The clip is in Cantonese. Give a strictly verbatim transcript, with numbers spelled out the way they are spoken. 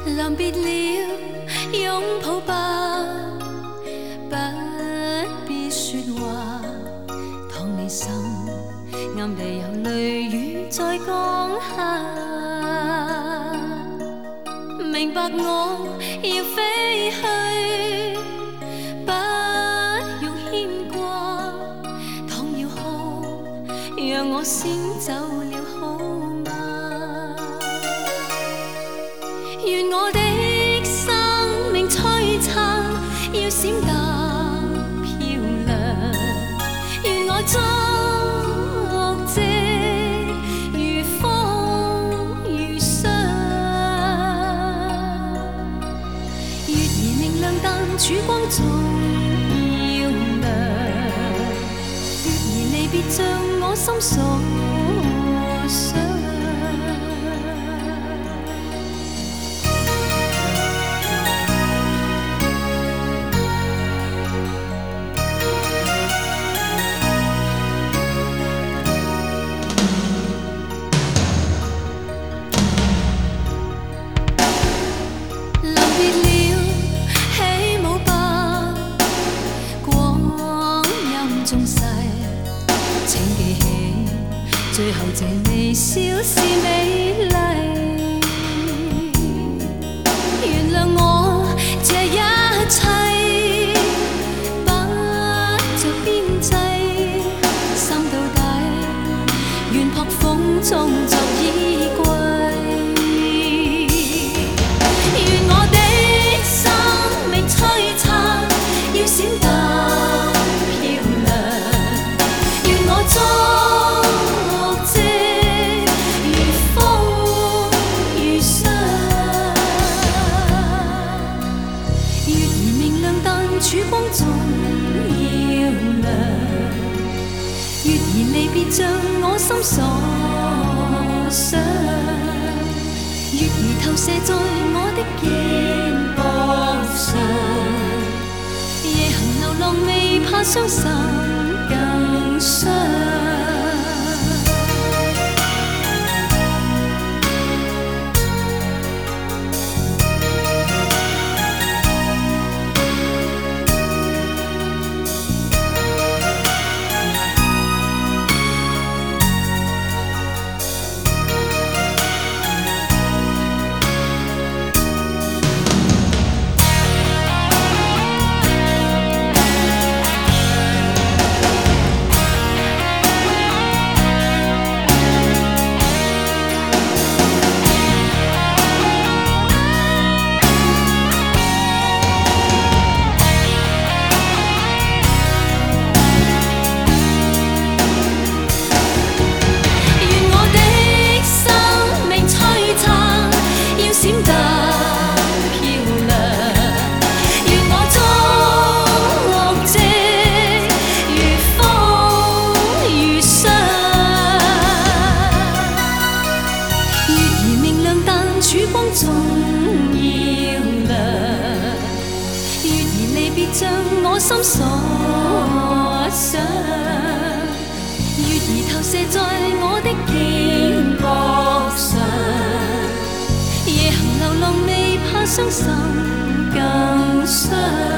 临别了，拥抱吧，不必说话。倘你心暗地有泪雨在降下，明白我要飞去，不用牵挂。倘要哭，让我先走了好吗？愿我的生命璀璨，要閃得漂亮。願我足跡如風如霜，月兒明亮，但曙光總要亮。月兒離別像我心所想。最後這微笑是美麗，原諒我這一切不着邊際，心到底願撲風中作衣櫃。願我的生命璀璨，要閃得漂亮，願我終曙光總要亮，月兒離別像我心所想，月兒投射在我的肩膊上，夜行流浪未怕傷心更傷。曙光總要亮，月兒離別像我心所想，月兒投射在我的肩膊上，夜行流浪未怕傷心更傷。